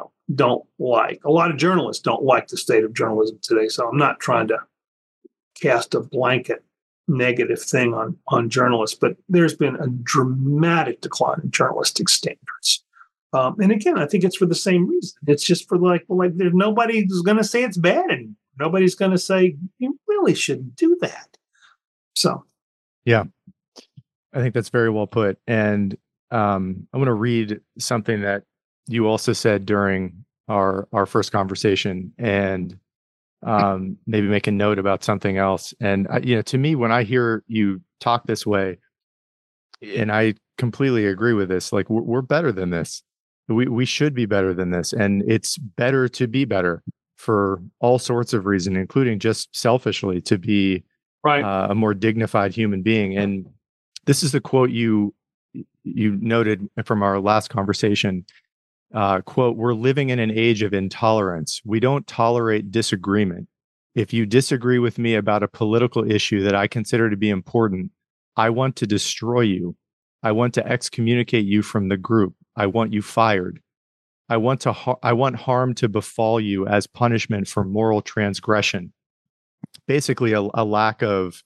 a lot of journalists don't like the state of journalism today. So I'm not trying to cast a blanket negative thing on journalists, but there's been a dramatic decline in journalistic standards. And again, I think it's for the same reason. It's just for there's nobody who's going to say it's bad anymore. Nobody's going to say you really shouldn't do that. So, yeah, I think that's very well put. And I'm going to read something that you also said during our first conversation, and maybe make a note about something else. And to me, when I hear you talk this way, and I completely agree with this, like we're better than this. We should be better than this, and it's better to be better for all sorts of reasons, including just selfishly to be a more dignified human being. And this is the quote you noted from our last conversation. Quote, "We're living in an age of intolerance. We don't tolerate disagreement. If you disagree with me about a political issue that I consider to be important, I want to destroy you. I want to excommunicate you from the group. I want you fired. I want harm to befall you as punishment for moral transgression." Basically, a lack of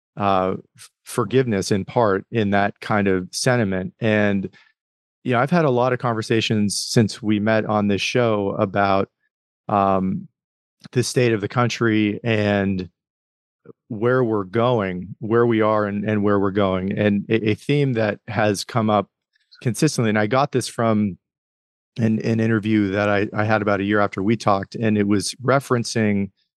forgiveness in part in that kind of sentiment. And I've had a lot of conversations since we met on this show about the state of the country and where we're going, where we are, and where we're going. And a theme that has come up consistently, and I got this from an interview that I had about a year after we talked, and it was referencing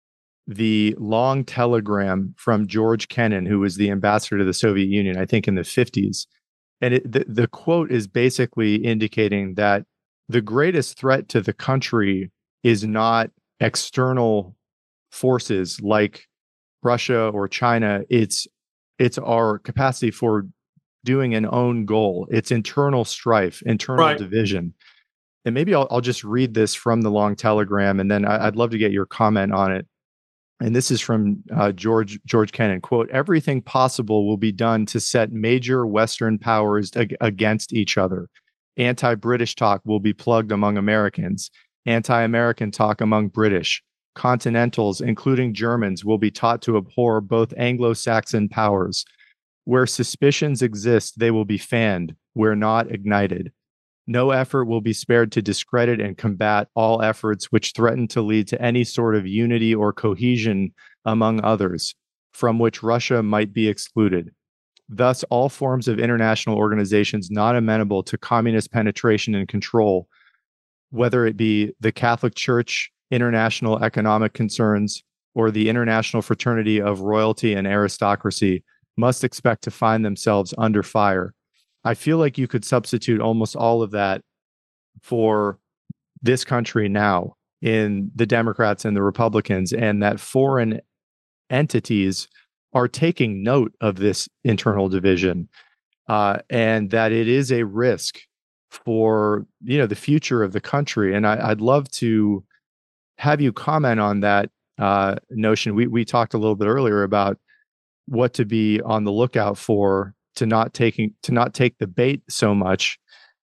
the long telegram from George Kennan, who was the ambassador to the Soviet Union, I think in the 50s. And the quote is basically indicating that the greatest threat to the country is not external forces like Russia or China. It's our capacity for doing an own goal. It's internal strife, internal division. And maybe I'll just read this from the long telegram, and then I'd love to get your comment on it. And this is from George Kennan, quote, "Everything possible will be done to set major Western powers against each other. Anti-British talk will be plugged among Americans. Anti-American talk among British. Continentals, including Germans, will be taught to abhor both Anglo-Saxon powers. Where suspicions exist, they will be fanned, where not, ignited. No effort will be spared to discredit and combat all efforts which threaten to lead to any sort of unity or cohesion among others, from which Russia might be excluded. Thus, all forms of international organizations not amenable to communist penetration and control, whether it be the Catholic Church, international economic concerns, or the international fraternity of royalty and aristocracy, must expect to find themselves under fire." I feel like you could substitute almost all of that for this country now in the Democrats and the Republicans, and that foreign entities are taking note of this internal division, and that it is a risk for the future of the country. And I'd love to have you comment on that notion. We talked a little bit earlier about what to be on the lookout for, to not take the bait so much,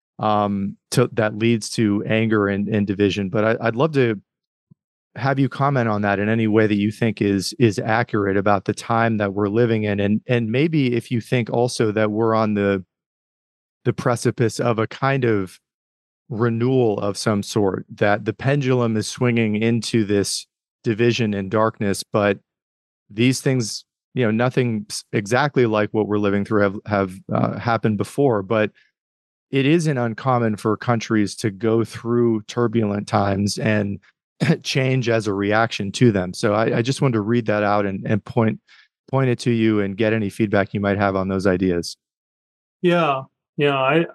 that leads to anger and division. But I'd love to have you comment on that in any way that you think is accurate about the time that we're living in, and maybe if you think also that we're on the precipice of a kind of renewal of some sort, that the pendulum is swinging into this division and darkness, but these things, nothing exactly like what we're living through have happened before, but it isn't uncommon for countries to go through turbulent times and change as a reaction to them. So I just wanted to read that out and point it to you and get any feedback you might have on those ideas. Yeah. I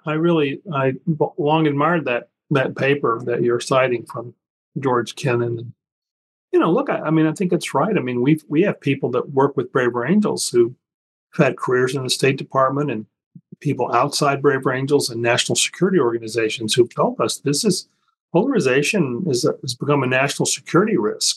long admired that paper that you're citing from George Kennan. Look, I think it's right. I mean, we have people that work with Braver Angels who've had careers in the State Department, and people outside Braver Angels and national security organizations who've told us polarization has become a national security risk.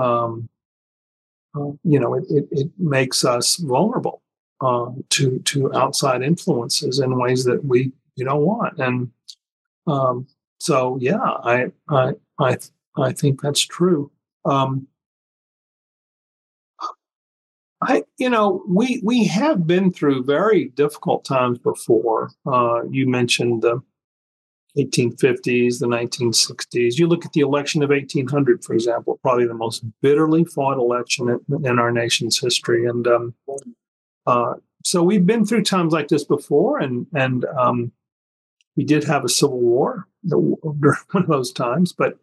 It makes us vulnerable to outside influences in ways that we don't want. And so, yeah, I think that's true. We have been through very difficult times before. You mentioned the 1850s, the 1960s. You look at the election of 1800, for example, probably the most bitterly fought election in our nation's history. And so we've been through times like this before, and we did have a civil war during one of those times, but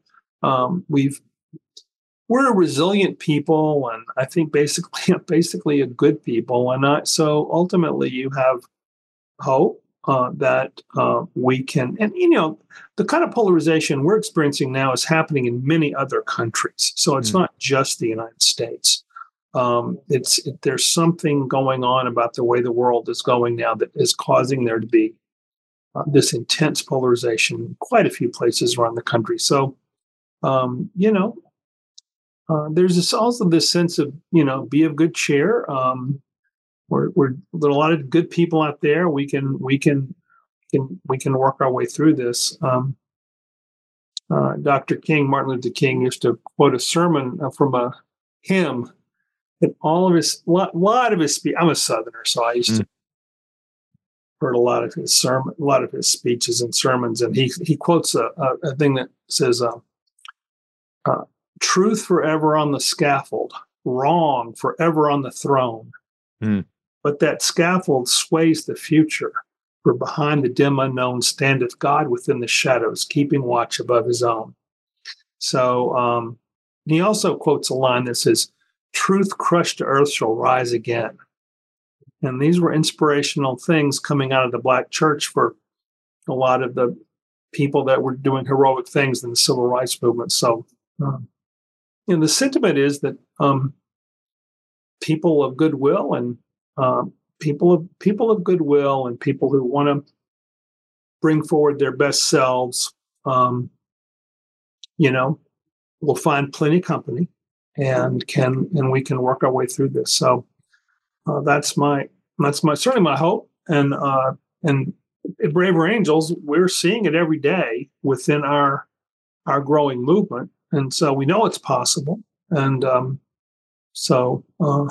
we're a resilient people, and I think basically a good people. And so ultimately, you have hope that we can. And the kind of polarization we're experiencing now is happening in many other countries. So it's not just the United States. There's something going on about the way the world is going now that is causing there to be this intense polarization in quite a few places around the country. So, there's also this sense of, be of good cheer. There are a lot of good people out there. We can work our way through this. Dr. King, Martin Luther King, used to quote a sermon from a hymn. And lot of his speech. I'm a Southerner, so I used to heard a lot of his speeches and sermons, and he quotes a thing that says, "Truth forever on the scaffold, wrong forever on the throne. But that scaffold sways the future, for behind the dim unknown standeth God within the shadows, keeping watch above his own." So he also quotes a line that says, truth crushed to earth shall rise again. And these were inspirational things coming out of the Black church for a lot of the people that were doing heroic things in the civil rights movement. So, the sentiment is that people of goodwill and people of goodwill and people who want to bring forward their best selves, will find plenty of company and we can work our way through this. So that's certainly my hope. And at Braver Angels, we're seeing it every day within our growing movement, and so we know it's possible. And so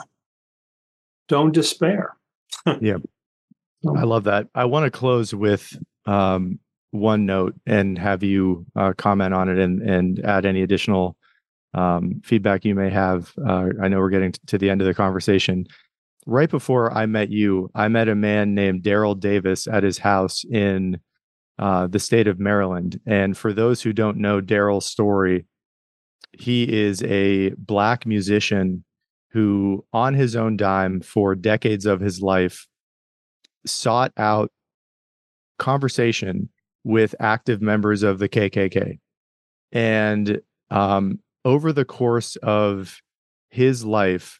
don't despair. Yeah, I love that. I want to close with one note and have you comment on it and add any additional feedback you may have. I know we're getting to the end of the conversation. Right before I met you, I met a man named Daryl Davis at his house in the state of Maryland. And for those who don't know Daryl's story, he is a Black musician who, on his own dime, for decades of his life, sought out conversation with active members of the KKK. And over the course of his life,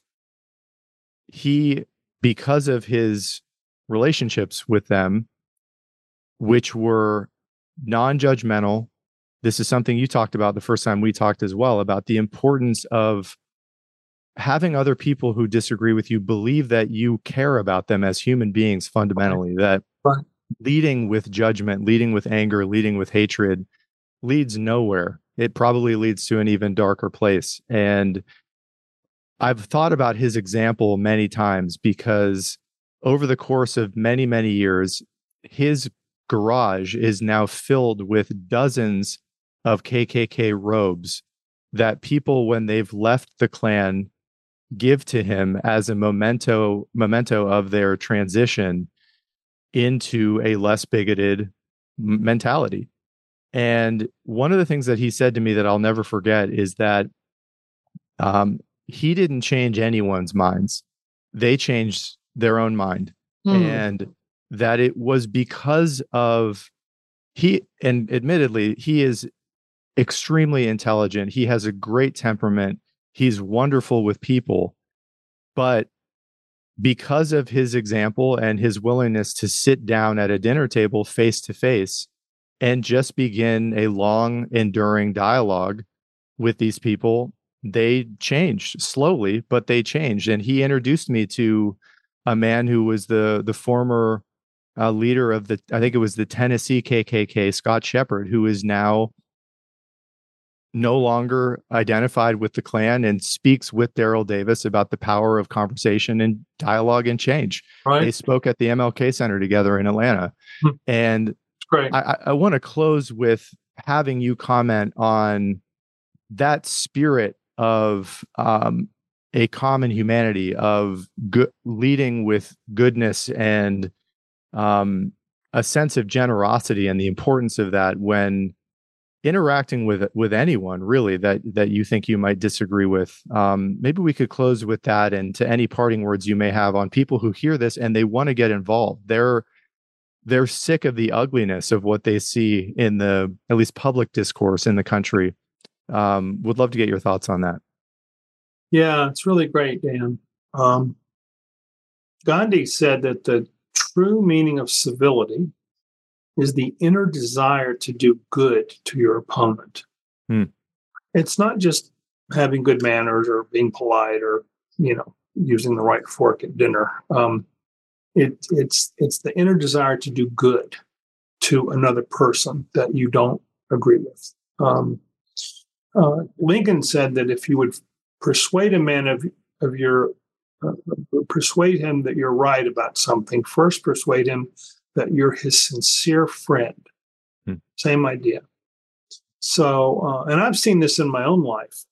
he, because of his relationships with them, which were non-judgmental, this is something you talked about the first time we talked as well, about the importance of having other people who disagree with you believe that you care about them as human beings fundamentally, that leading with judgment, leading with anger, leading with hatred leads nowhere. It probably leads to an even darker place. And I've thought about his example many times because over the course of many, many years, his garage is now filled with dozens of KKK robes that people, when they've left the Klan, give to him as a memento of their transition into a less bigoted mentality. And one of the things that he said to me that I'll never forget is that he didn't change anyone's minds. They changed their own mind. And that it was because of and admittedly, he is extremely intelligent. He has a great temperament. He's wonderful with people. But because of his example and his willingness to sit down at a dinner table face to face and just begin a long, enduring dialogue with these people, they changed slowly, but they changed. And he introduced me to a man who was the former leader of I think it was the Tennessee KKK, Scott Shepard, who is now no longer identified with the Klan and speaks with Daryl Davis about the power of conversation and dialogue and change. Right. They spoke at the MLK Center together in Atlanta. And great. I want to close with having you comment on that spirit of a common humanity, of leading with goodness and a sense of generosity, and the importance of that when interacting with anyone really that you think you might disagree with. Maybe we could close with that, and to any parting words you may have on people who hear this and they want to get involved. They're sick of the ugliness of what they see in the at least public discourse in the country. Would love to get your thoughts on that. Yeah, it's really great, Dan. Gandhi said that the true meaning of civility is the inner desire to do good to your opponent. It's not just having good manners or being polite or, using the right fork at dinner. It's the inner desire to do good to another person that you don't agree with. Lincoln said that if you would persuade a man of your persuade him that you're right about something, first persuade him that you're his sincere friend. Same idea. So, and I've seen this in my own life.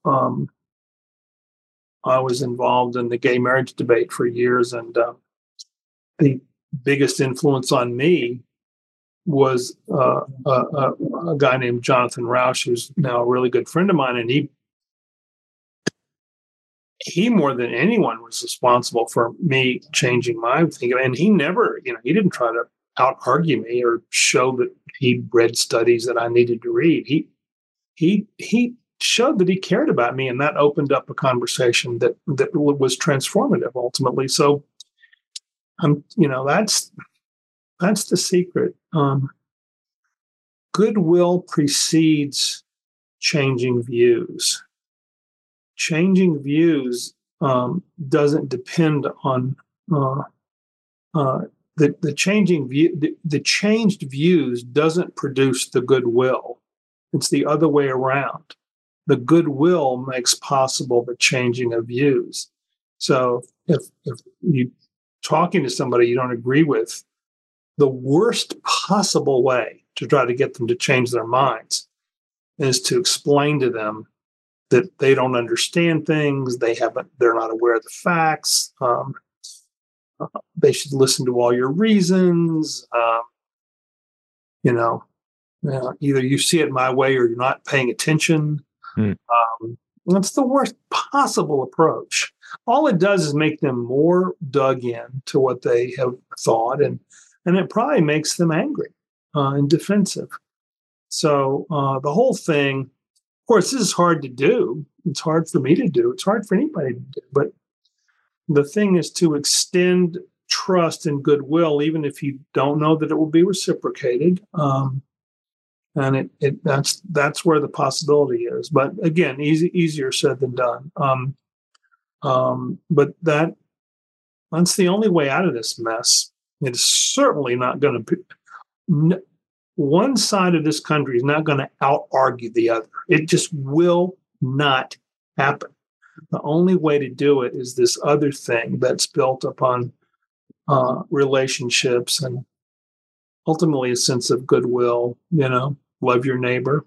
I was involved in the gay marriage debate for years, and the biggest influence on me was a guy named Jonathan Rauch, who's now a really good friend of mine, and he more than anyone was responsible for me changing my thinking. And he never, he didn't try to out argue me or show that he read studies that I needed to read. He showed that he cared about me, and that opened up a conversation that was transformative ultimately. So that's the secret. Goodwill precedes changing views. Changing views doesn't depend on the changing view. The changed views doesn't produce the goodwill. It's the other way around. The goodwill makes possible the changing of views. So if you talking to somebody you don't agree with, the worst possible way to try to get them to change their minds is to explain to them that they don't understand things, they're not aware of the facts. They should listen to all your reasons. Either you see it my way or you're not paying attention. That's the worst possible approach. All it does is make them more dug in to what they have thought, and it probably makes them angry and defensive. So the whole thing, of course, this is hard to do. It's hard for me to do. It's hard for anybody to do. But the thing is to extend trust and goodwill, even if you don't know that it will be reciprocated. And that's where the possibility is. But again, easier said than done. But that's the only way out of this mess. It's certainly not going to be. One side of this country is not going to out-argue the other. It just will not happen. The only way to do it is this other thing that's built upon relationships and ultimately a sense of goodwill, love your neighbor.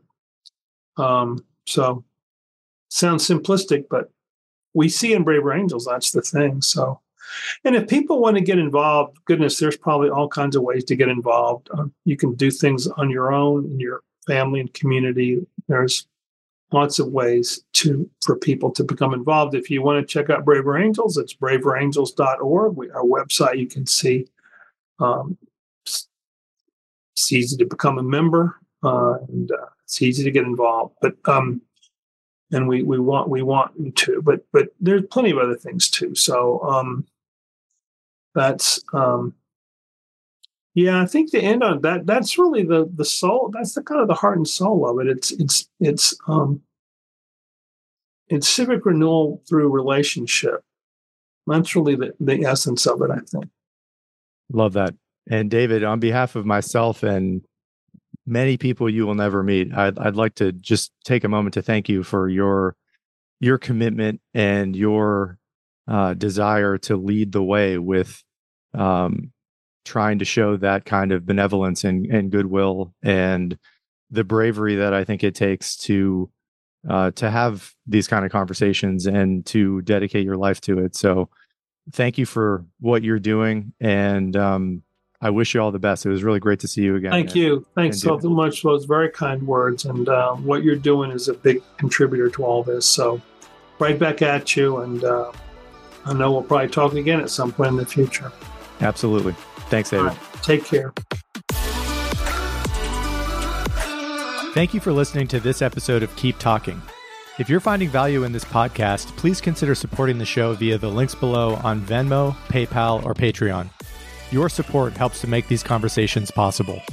So sounds simplistic, but we see in Braver Angels, that's the thing. So, and if people want to get involved, goodness, there's probably all kinds of ways to get involved. You can do things on your own, in your family and community. There's lots of ways for people to become involved. If you want to check out Braver Angels, it's braverangels.org. Our website, you can see. It's easy to become a member, and it's easy to get involved. But and we want you to. But there's plenty of other things too. So that's I think the end on that. That's really the soul. That's the kind of the heart and soul of it. It's civic renewal through relationship. That's really the essence of it, I think. Love that. And David, on behalf of myself and many people you will never meet, I'd like to just take a moment to thank you for your commitment and your desire to lead the way with trying to show that kind of benevolence and goodwill and the bravery that I think it takes to have these kind of conversations and to dedicate your life to it. So thank you for what you're doing. And I wish you all the best. It was really great to see you again. Thank you. Thanks so much for those very kind words. And what you're doing is a big contributor to all this. So right back at you. And I know we'll probably talk again at some point in the future. Absolutely. Thanks, David. Right. Take care. Thank you for listening to this episode of Keep Talking. If you're finding value in this podcast, please consider supporting the show via the links below on Venmo, PayPal, or Patreon. Your support helps to make these conversations possible.